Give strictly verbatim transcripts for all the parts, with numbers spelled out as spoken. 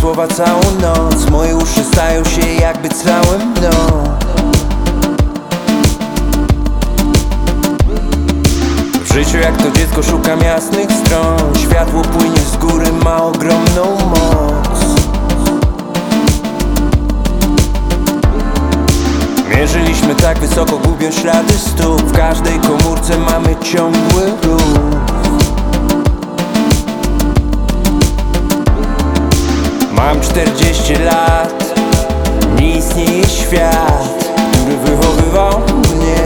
słowa całą noc. Moje uszy stają się jakby całym dno. W życiu jak to dziecko szukam jasnych stron. Światło płynie z góry, ma ogromną moc. Mierzyliśmy tak wysoko, gubiąc ślady stóp. W każdej komórce mamy ciągły ruch. Mam czterdzieści lat, nie istnieje świat, który wychowywał mnie.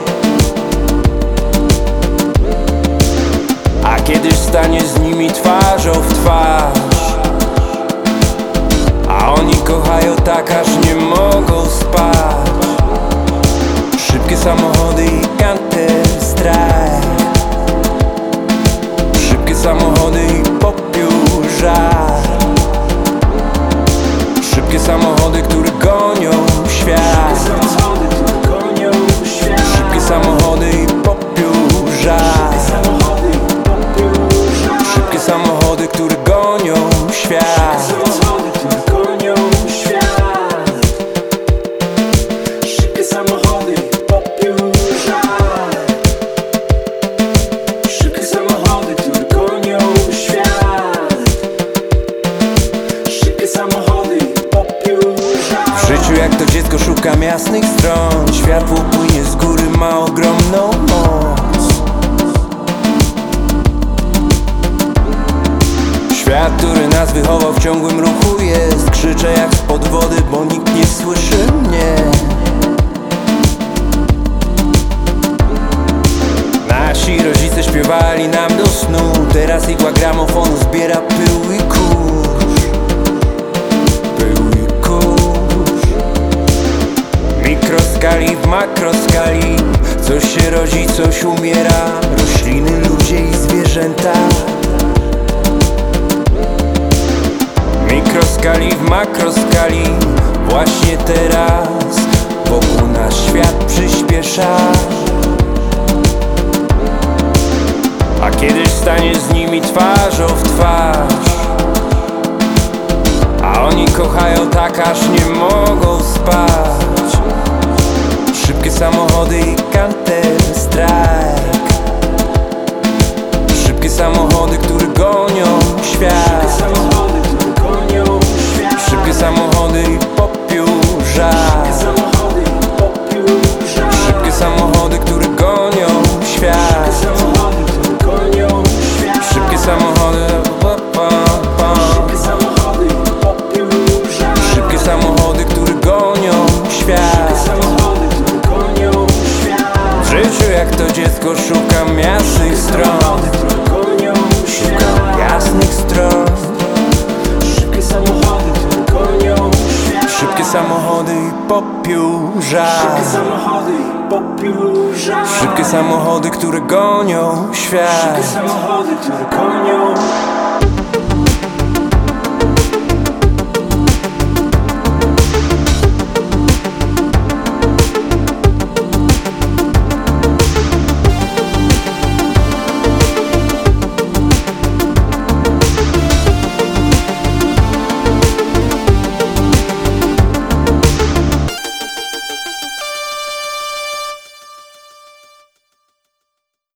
A kiedyś stanie z nimi twarzą w twarz. A oni kochają tak, aż nie mogą spać. Szybkie samochody i Counter Strike. Szybkie samochody i popiół, żar. Szybkie samochody, które gonią świat. Szybkie samochody i popiół, żar. Szybkie samochody, które gonią świat. Szybkie samochody, popiół, żar. Szybkie samochody, które gonią świat. Szybkie samochody, popiół, żar. W życiu jak to dziecko szukam jasnych stron. Światło płynie z góry, ma ogromną moc. Świat, który nas wychował, w ciągłym ruchu jest. Krzyczę jak spod wody, bo nikt nie słyszy mnie. Nasi rodzice śpiewali nam do snu. Teraz igła gramofonu zbiera pył i kurz. Pył i kurz. Mikroskali w makroskali. Coś się rodzi, coś umiera. Rośliny, ludzie i zwierzęta. Mikroskali w makroskali. Właśnie teraz wokół nas świat przyspiesza. A kiedyś stanie z nimi twarzą w twarz. A oni kochają tak, aż nie mogą spać. Szybkie samochody i Counter Strike. Szybkie samochody, które gonią świat. Szybkie samochody i popiół, żar. Szybkie samochody, które gonią świat. Szybkie samochody, pa, pa, pa. Szybkie samochody, które gonią świat. W życiu jak to dziecko szukam jasnych stron. Szukam jasnych stron. Szybkie samochody, które gonią świat. Szybkie samochody i popiół, żar. Szybkie samochody, popiół, żar. Szybkie samochody, które gonią świat. Szybkie samochody, które gonią